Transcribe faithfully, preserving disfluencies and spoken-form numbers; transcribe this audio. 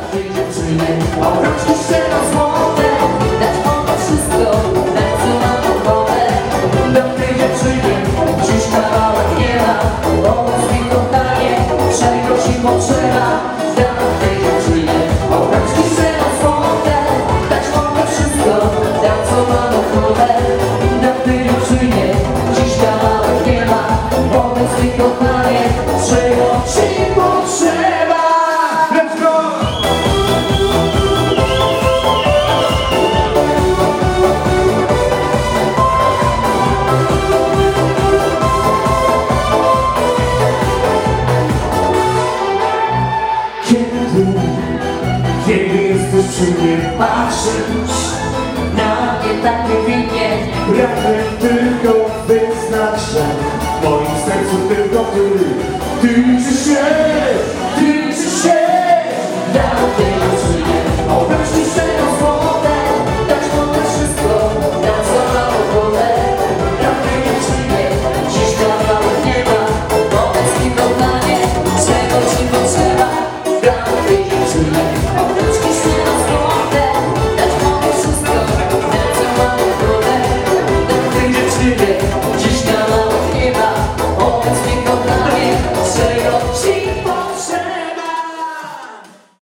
tej dziewczynie obrączki szczero złote, dać mogę wszystko, dać co mam ochotę. Do tej dziewczynie dziś kawałek nie ma, pomóc mi kochanie, czego ci potrzeba. Dam tej dziewczynie obrączki szczero złote, dać mogę wszystko, dać co mam ochotę. Do tej dziewczynie dziś kawałek nie ma, pomóc mi kochanie, czego ci potrzeba. Let's go! Kiedy, kiedy jesteś przy mnie, patrzysz Na mnie tak niewinnie, pragnę tylko wyznać, że w moim sercu tylko ty, ty liczysz się, ty liczysz się. dam tej dziewczynie obrączki szczero złote, dać mogę wszystko, na co mam ochotę. Dam tej dziewczynie dziś kawałek nieba, pomóc mi kochanie, czego ci potrzeba. Dam tej dziewczynie obrączki szczero złote, dać mogę wszystko, na co mam ochotę. Dam tej dziewczynie dziś